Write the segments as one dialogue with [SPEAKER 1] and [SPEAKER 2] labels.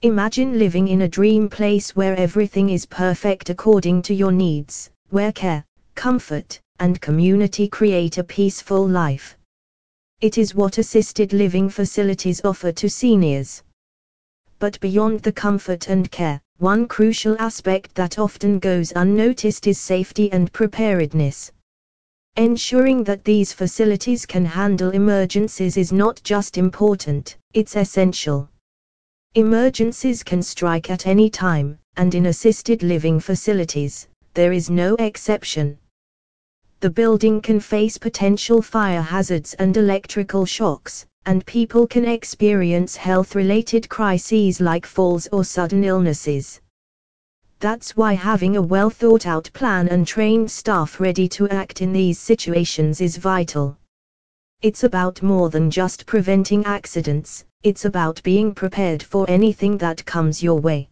[SPEAKER 1] Imagine living in a dream place where everything is perfect according to your needs, where care, comfort, and community create a peaceful life. It is what assisted living facilities offer to seniors. But beyond the comfort and care, one crucial aspect that often goes unnoticed is safety and preparedness. Ensuring that these facilities can handle emergencies is not just important, it's essential. Emergencies can strike at any time, and in assisted living facilities, there is no exception. The building can face potential fire hazards and electrical shocks, and people can experience health-related crises like falls or sudden illnesses. That's why having a well-thought-out plan and trained staff ready to act in these situations is vital. It's about more than just preventing accidents, it's about being prepared for anything that comes your way.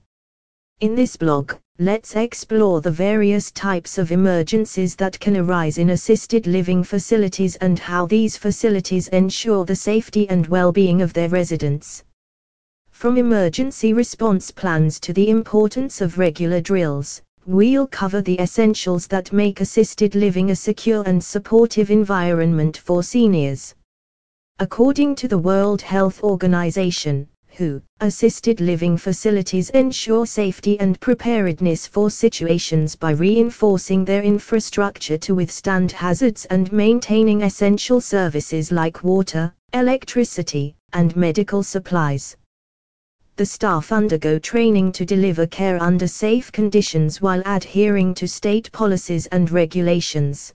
[SPEAKER 1] In this blog, let's explore the various types of emergencies that can arise in assisted living facilities and how these facilities ensure the safety and well-being of their residents. From emergency response plans to the importance of regular drills, we'll cover the essentials that make assisted living a secure and supportive environment for seniors. According to the World Health Organization, WHO, assisted living facilities ensure safety and preparedness for situations by reinforcing their infrastructure to withstand hazards and maintaining essential services like water, electricity, and medical supplies. The staff undergo training to deliver care under safe conditions while adhering to state policies and regulations.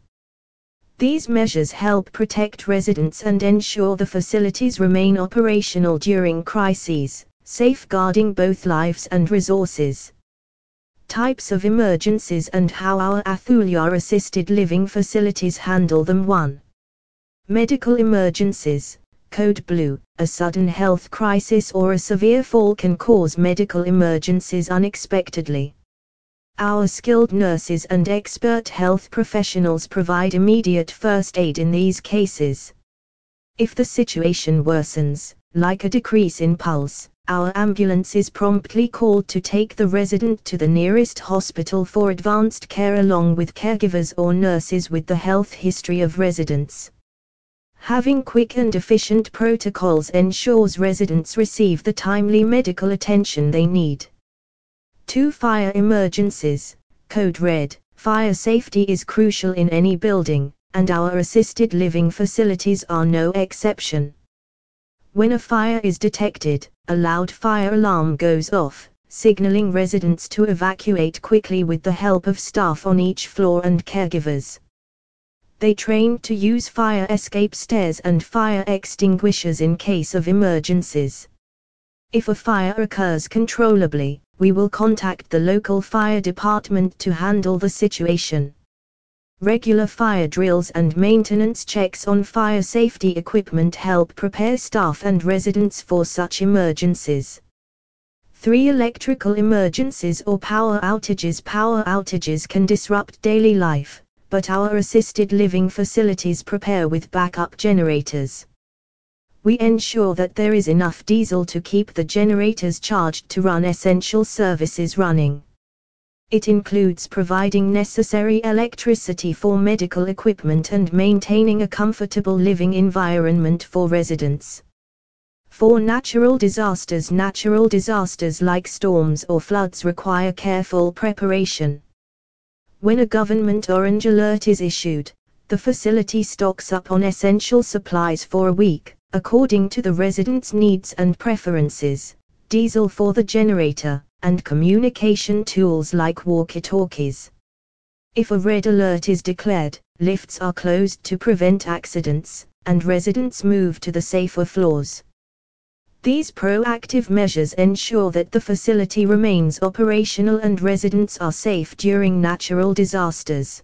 [SPEAKER 1] These measures help protect residents and ensure the facilities remain operational during crises, safeguarding both lives and resources. Types of emergencies and how our Athulia assisted living facilities handle them. 1. Medical emergencies. Code Blue, a sudden health crisis or a severe fall can cause medical emergencies unexpectedly. Our skilled nurses and expert health professionals provide immediate first aid in these cases. If the situation worsens, like a decrease in pulse, our ambulance is promptly called to take the resident to the nearest hospital for advanced care along with caregivers or nurses with the health history of residents. Having quick and efficient protocols ensures residents receive the timely medical attention they need. 2. Fire emergencies. Code Red. Fire safety is crucial in any building, and our assisted living facilities are no exception. When a fire is detected, a loud fire alarm goes off, signaling residents to evacuate quickly with the help of staff on each floor and caregivers. They trained to use fire escape stairs and fire extinguishers in case of emergencies. If a fire occurs controllably, we will contact the local fire department to handle the situation. Regular fire drills and maintenance checks on fire safety equipment help prepare staff and residents for such emergencies. 3. Electrical emergencies or power outages. Power outages can disrupt daily life, but our assisted living facilities prepare with backup generators. We ensure that there is enough diesel to keep the generators charged to run essential services running. It includes providing necessary electricity for medical equipment and maintaining a comfortable living environment for residents. 4. Natural disasters. Natural disasters like storms or floods require careful preparation. When a government orange alert is issued, the facility stocks up on essential supplies for a week, according to the residents' needs and preferences, diesel for the generator, and communication tools like walkie-talkies. If a red alert is declared, lifts are closed to prevent accidents, and residents move to the safer floors. These proactive measures ensure that the facility remains operational and residents are safe during natural disasters.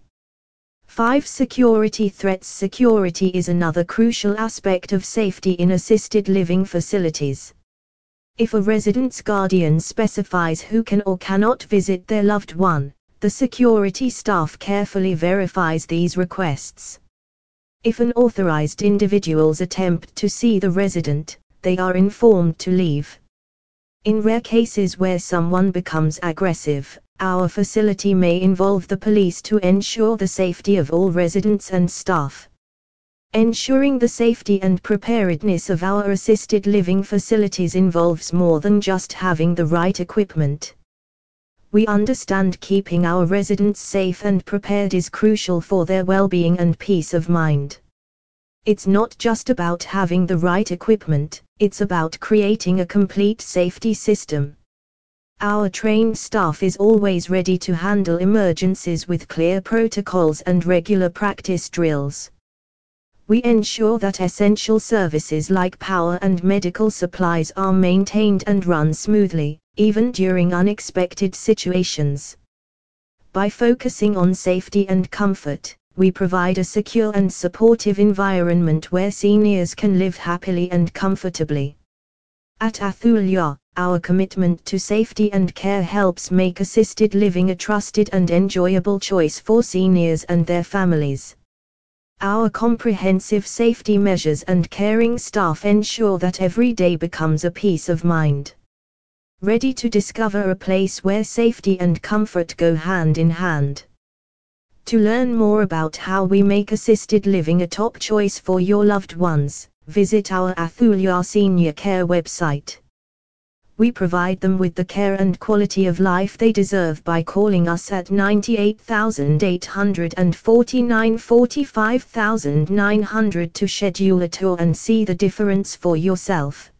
[SPEAKER 1] 5. Security threats. Security is another crucial aspect of safety in assisted living facilities. If a resident's guardian specifies who can or cannot visit their loved one, the security staff carefully verifies these requests. If an authorized individuals attempt to see the resident, they are informed to leave. In rare cases where someone becomes aggressive, our facility may involve the police to ensure the safety of all residents and staff. Ensuring the safety and preparedness of our assisted living facilities involves more than just having the right equipment. We understand keeping our residents safe and prepared is crucial for their well-being and peace of mind. It's not just about having the right equipment, it's about creating a complete safety system. Our trained staff is always ready to handle emergencies with clear protocols and regular practice drills. We ensure that essential services like power and medical supplies are maintained and run smoothly, even during unexpected situations. By focusing on safety and comfort, we provide a secure and supportive environment where seniors can live happily and comfortably. At Athulia, our commitment to safety and care helps make assisted living a trusted and enjoyable choice for seniors and their families. Our comprehensive safety measures and caring staff ensure that every day becomes a peace of mind. Ready to discover a place where safety and comfort go hand in hand. To learn more about how we make assisted living a top choice for your loved ones, visit our Athulia Senior Care website. We provide them with the care and quality of life they deserve by calling us at 98,849 45,900 to schedule a tour and see the difference for yourself.